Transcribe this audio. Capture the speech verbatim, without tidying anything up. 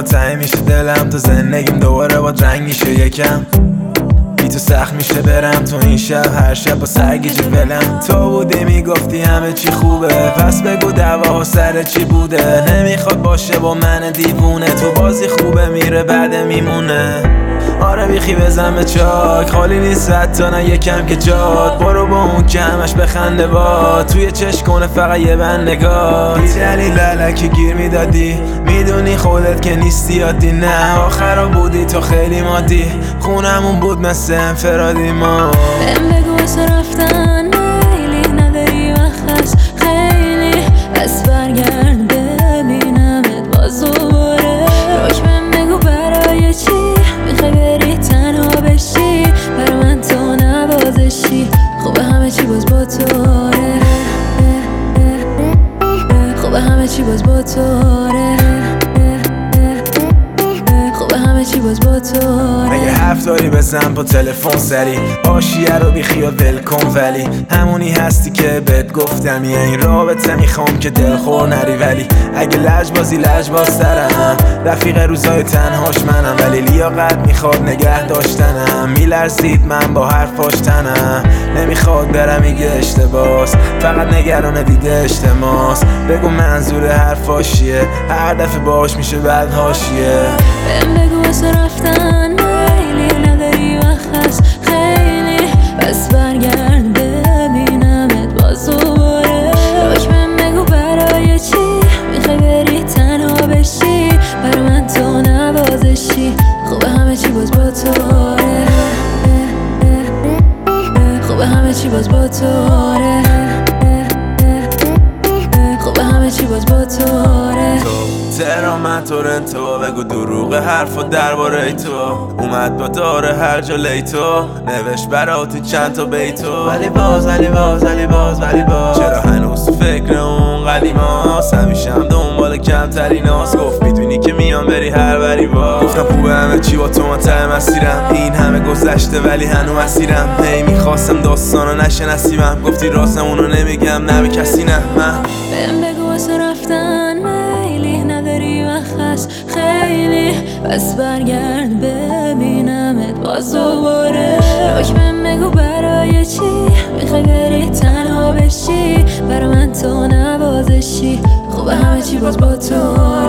تنگ میشه دلم، تو زندگیم دوباره با رنگ میشه یکم. بی تو سخت میشه برم تو این شب، هر شب با سرگیجه ولم. تو بودی میگفتی همه چی خوبه، پس بگو دعواها سر چی بوده. نمیخواد باشه با من دیوونه، تو بازی خوبه میره بعد میمونه. آره بیخی بزن به چاک، خالی نیست حتی نه یکم که جاد. برو با اون که همش بخنده با، توی چشم کنه فقط یه بند نگاه. بی دلیل علکی گیر میدادی، میدونی خودت که نیستی عادی. نه آخرا بودی تو خیلی مادی، خونمون بود مثل انفرادی ما. بهم بگو واسه رفتن میلی نداری وقت هست خیلی، پس برگرد ببینمت باز دوباره. روش بهم بگو برای چی میخوای بری تنها بشی، برا من تو نوازشی. خوبه همه چی باز با توره، خوبه همه چی باز با توره، خوبه همه چی باز با توره. مگه حرف داری بزن با تلفن سری، آشیه رو بی خیال ول کن. ولی همونی هستی که بهت گفتم، یه این رابطه میخوام که دلخور نری. ولی اگه لجبازی لجبازترم، رفیق روزای تنهاش منم. ولی لیاقت میخواد نگه داشتنم، میلرزید من با حرفاش تنم. نمیخواد برم میگه اشتباس، فقط نگران دیده اجتماس. بگو منظور حرفاش چیه، هر دفعه باش میشه بعد حاشیه. بهم بگو واسه رفتن میلی نداری وقت هست خیلی، پس برگرد ببینمت باز دوباره. روش بهم بگو برای چی میخوای بری تنها بشی، برا من تو نوازشی. خوبه همه چی باز با توره، خوبه همه چی باز با توره، خوبه همه چی باز با توره. تهران تورنتو، بگو دروغ حرفا درباره تو. اومد با داره هر جا لیتو، نوشت براتی چند تا بیتو. ولی باز ولی باز ولی باز ولی باز چرا هنوز تو فکر اون قدیماست؟ همیشم دنبال کمتریناست. گفت میدونی که میام بری هر بری با. گفتم خوبه همه چی با تو ما ته مسیرم، این همه گذشته ولی هنو مسیرم. هی میخواستم داستانو نشه نصیبم، گفتی راستمونو نمیگم نه به کسی نه. من بهم بگو واسه رفتن میلی نداری وقت هست خیلی، پس برگرد ببینمت باز دوباره. روش بهم بگو برای چی میخوای بری تنها بشی، برا من تو نوازشی. خوبه همه چی باز با تو.